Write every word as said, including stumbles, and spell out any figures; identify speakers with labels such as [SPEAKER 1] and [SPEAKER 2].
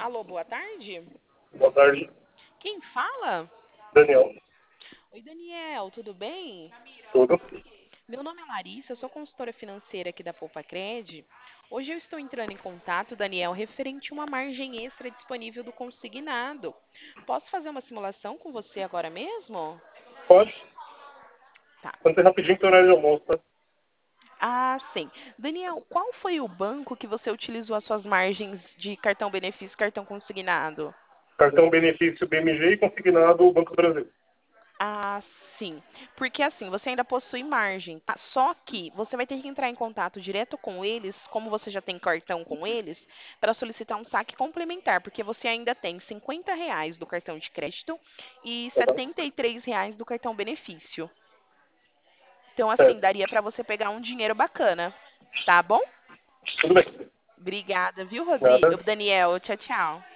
[SPEAKER 1] Alô, boa tarde.
[SPEAKER 2] Boa tarde,
[SPEAKER 1] Quem fala?
[SPEAKER 2] Daniel.
[SPEAKER 1] Oi, Daniel, tudo bem?
[SPEAKER 2] Tudo?
[SPEAKER 1] Meu nome é Larissa, eu sou consultora financeira aqui da Poupa Cred. Hoje eu estou entrando em contato, Daniel, referente a uma margem extra disponível do consignado. Posso fazer uma simulação com você agora mesmo?
[SPEAKER 2] Pode?
[SPEAKER 1] Tá.
[SPEAKER 2] Quando ser rapidinho, que é horário de almoço, tá?
[SPEAKER 1] Ah, sim. Daniel, qual foi o banco que você utilizou as suas margens de cartão benefício, cartão consignado?
[SPEAKER 2] Cartão benefício B M G e consignado Banco do Brasil.
[SPEAKER 1] Ah, sim. Porque assim, você ainda possui margem, tá? Só que você vai ter que entrar em contato direto com eles, como você já tem cartão com eles, para solicitar um saque complementar, porque você ainda tem cinquenta reais do cartão de crédito e
[SPEAKER 2] Uhum.
[SPEAKER 1] setenta e três reais do cartão benefício. Então, assim,
[SPEAKER 2] Certo.
[SPEAKER 1] daria para você pegar um dinheiro bacana, tá bom?
[SPEAKER 2] Tudo bem.
[SPEAKER 1] Obrigada, viu, Rodrigo?
[SPEAKER 2] Nada.
[SPEAKER 1] Daniel, tchau, tchau.